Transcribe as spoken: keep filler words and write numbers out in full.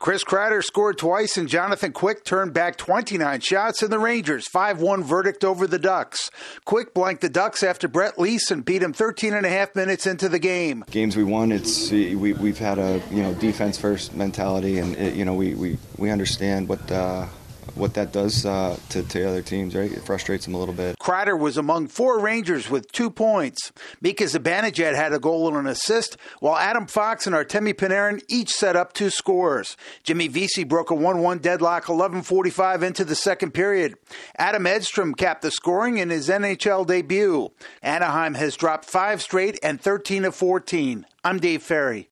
Chris Kreider scored twice, and Jonathan Quick turned back twenty-nine shots in the Rangers' five one verdict over the Ducks. Quick blanked the Ducks after Brett Leeson beat him thirteen and a half minutes into the game. Games we won, it's we, we've had a you know defense-first mentality, and it, you know we, we, we understand what uh, what that does uh, to, to other teams, right? It frustrates them a little bit. Kreider was among four Rangers with two points. Mika Zibanejad had a goal and an assist, while Adam Fox and Artemi Panarin each set up two scores. Jimmy Vesey broke a one one deadlock eleven forty-five into the second period. Adam Edstrom capped the scoring in his N H L debut. Anaheim has dropped five straight and thirteen of fourteen. I'm Dave Ferry.